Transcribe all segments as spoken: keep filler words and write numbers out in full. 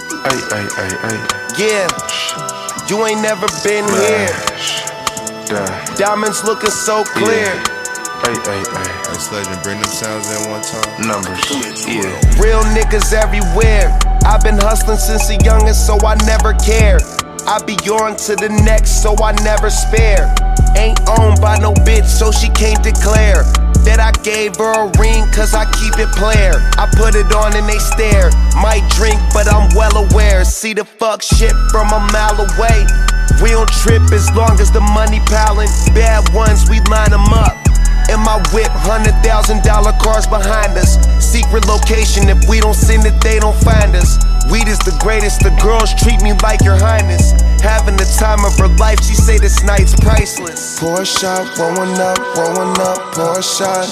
Ay, ay, ay, ay. Yeah, you ain't never been Man. here. Duh. Diamonds looking so clear. Ay, ay, ay. This legend bring them sounds in one time. Numbers, yeah. Real niggas everywhere. I've been hustling since a youngin', so I never care. I be on to the next, so I never spare. Ain't owned by no bitch, so she can't declare that I gave her a ring, cause I keep it player. I put it on and they stare. Might drink, but I'm well aware. See the fuck shit from a mile away. We don't trip as long as the money piling. Bad ones, we line them up. In my whip, hundred thousand dollar cars behind us. Secret location, if we don't send it, they don't find us. Weed is the greatest, the girls treat me like your highness. Having the time of her life, she say this night's priceless. Pour a shot, rolling up, rolling up, pour a shot.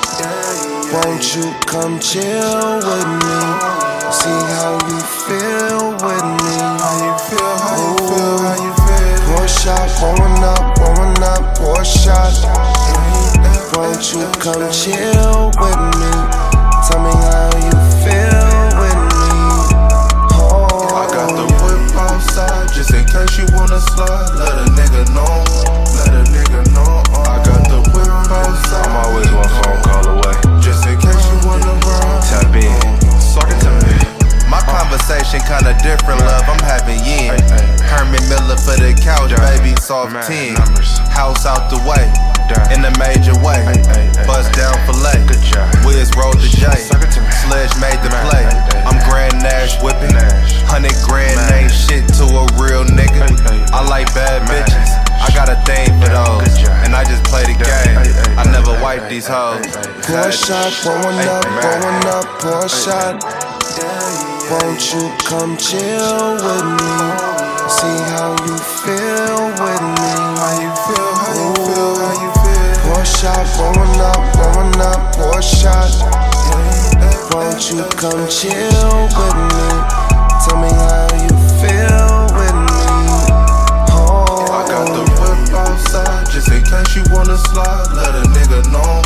Won't you come chill with me? See how you feel with me. How you feel, how you feel, how you feel. Pour a shot, rolling up, rolling up, pour a shot. Won't you come chill with me? Tell me how you feel with me. Oh. I got the whip outside, just in case you wanna slide. Let a nigga know, let a nigga know. I got the whip outside. I'm always one phone call away. Just in case you wanna ride. Tap in. Talk to me. My conversation kinda different, love. I'm having yin. Herman Miller for the couch, baby. Soft ten. House out the way. In a major way, bust down fillet. Wiz rolled the J, Sledge made the play. I'm Grand Nash whipping, hundred grand ain't shit to a real nigga. I like bad bitches, I got a thing for those, and I just play the game. I never wipe these hoes. Pour a shot, pouring up, pouring up, pour a shot. Won't you come chill with me? See how you feel with me. How you feel? How you feel? How you feel? Pour a shot, pouring up, pouring up, pour a shot. Won't you come chill with me? Tell me how you feel with me. Oh. I got the whip outside, just in case you wanna slide. Let a nigga know.